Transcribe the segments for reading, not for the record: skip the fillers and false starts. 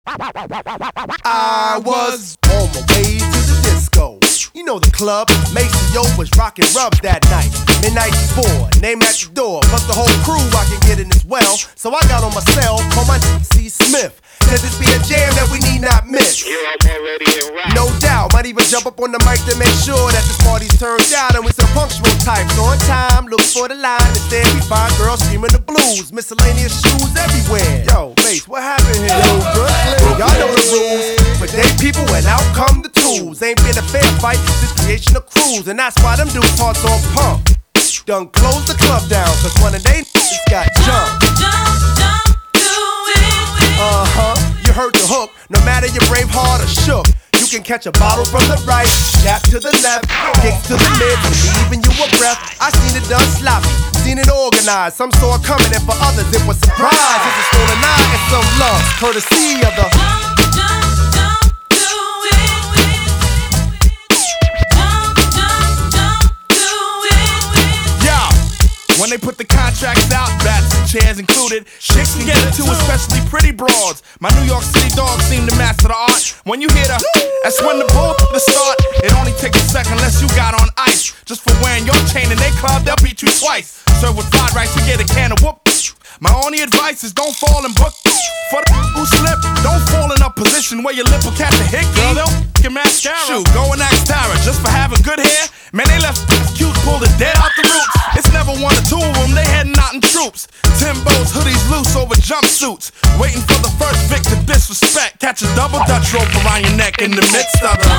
I was on my way to the disco. You know the club, Maceo was rockin' rubs that night. Midnight 4, name at the door, plus the whole crew I can get in as well. So I got on my cell, called my C. Smith. Said this be a jam that we need not miss. No doubt, might even jump up on the mic to make sure that this party's turned out and we some punctual types on time. Look for the line, instead we find girls screaming the blues, miscellaneous shoes everywhere. Yo, Mace, what happened here? Yo, Brooklyn, y'all know the rules. But they people and out come the tools. Ain't been a fair fight since creation of crews, and that's why them dudes hearts on pump. Done close the club down, cause one of they niggas got jumped. You heard the hook, no matter your brave heart or shook. You can catch a bottle from the right, jab to the left, kicks to the mid, leaving you a breath. I seen it done sloppy, seen it organized. Some saw it coming, and for others it was surprise. It's a stolen eye and some love, courtesy of the When they put the contracts out, bats and chairs included, chicks can get it too, especially pretty broads. My New York City dogs seem to master the art. When you hear that's when the bull to start. It only takes a second unless you got on ice. Just for wearing your chain in they club, they'll beat you twice. Serve with fried rice, you get a can of whoop. My only advice is don't fall in book. For the who slip, don't fall in a position where your lip will catch a hickey. Girl, they'll your mascara. Shoot, go and ask Tara just for having good hair. Man, they left cute, pulled it dead out the roots. It's never one or two of them, they heading out in troops. Timbos, hoodies loose over jumpsuits. Waiting for the first vic to disrespect. Catch a double Dutch rope around your neck in the midst of the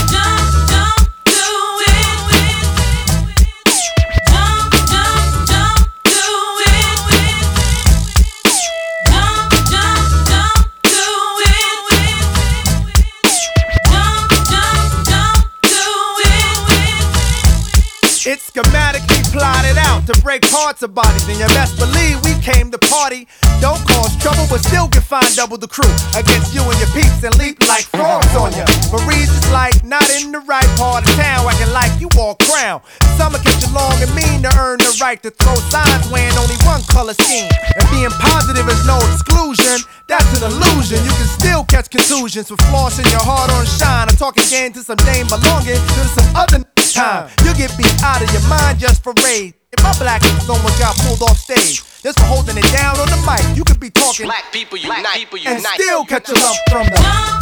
It's schematically plotted out to break hearts of bodies, and you best believe we came to party. Don't cause trouble, but still get fined double the crew against you and your peeps and leap like frogs on ya. For reasons like not in the right part of town, acting like you walk crown. Summer kept you long and mean to earn the right to throw signs wearing only one color scheme. And being positive is no exclusion. That's an illusion. You can still catch contusions for flossing your heart on shine or talking game to some dame belonging to some other time. You get beat out of your mind just for rage. If my black someone got pulled off stage just for holding it down on the mic, you could be talking black people unite, and still catch a lump from the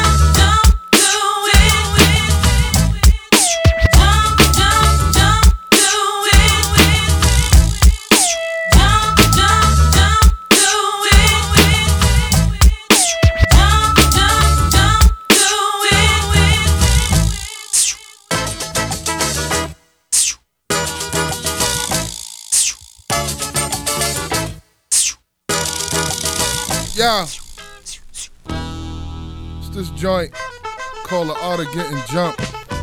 Yeah, it's this joint called The Art of Getting Jumped.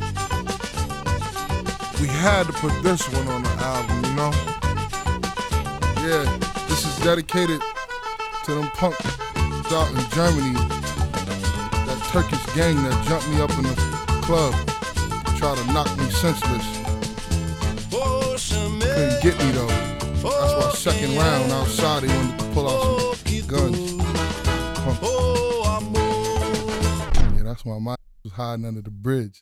We had to put this one on the album, you know? Yeah, this is dedicated to them punks out in Germany, that Turkish gang that jumped me up in the club, tried to knock me senseless. Couldn't get me though. That's why second round outside they wanted to pull out some guns. Yeah, that's why my was hiding under the bridge.